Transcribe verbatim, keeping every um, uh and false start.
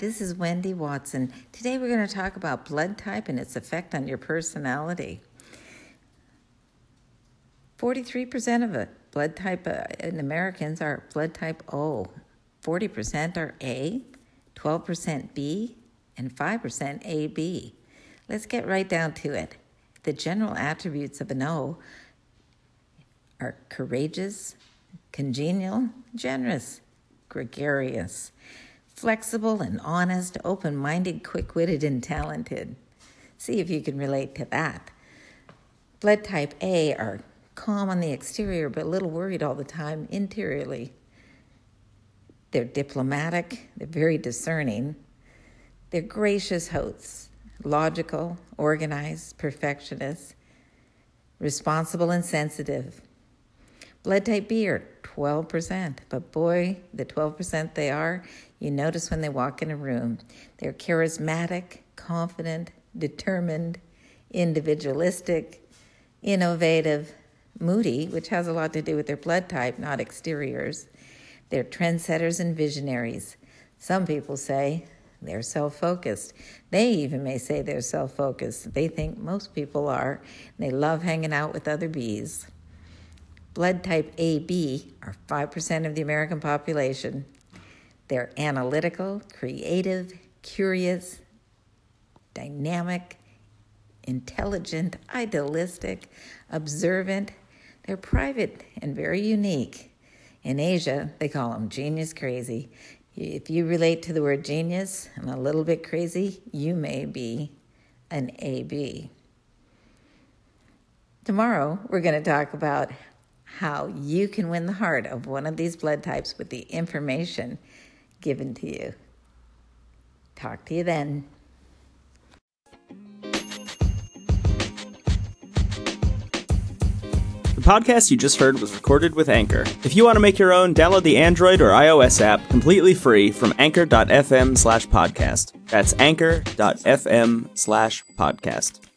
this is Wendy Watson. Today we're going to talk about blood type and its effect on your personality. forty-three percent of it, blood type uh, in Americans are blood type O. forty percent are A, twelve percent B, and five percent A B. Let's get right down to it. The general attributes of an O are courageous, congenial, generous, gregarious, flexible and honest, open-minded, quick-witted, and talented. See if you can relate to that. Blood type A are calm on the exterior but a little worried all the time interiorly. They're diplomatic, they're very discerning, they're gracious hosts, logical, organized, perfectionist, responsible and sensitive. Blood type B are twelve percent, but boy, the twelve percent they are, you notice when they walk in a room. They're charismatic, confident, determined, individualistic, innovative, moody, which has a lot to do with their blood type, not exteriors. They're trendsetters and visionaries. Some people say they're self-focused. They even may say they're self-focused. They think most people are. They love hanging out with other bees. Blood type A B are five percent of the American population. They're analytical, creative, curious, dynamic, intelligent, idealistic, observant. They're private and very unique. In Asia, they call them genius crazy. If you relate to the word genius and a little bit crazy, you may be an A B. Tomorrow, we're going to talk about how you can win the heart of one of these blood types with the information given to you. Talk to you then. The podcast you just heard was recorded with Anchor. If you want to make your own, download the Android or iOS app completely free from anchor.fm slash podcast. That's anchor.fm slash podcast.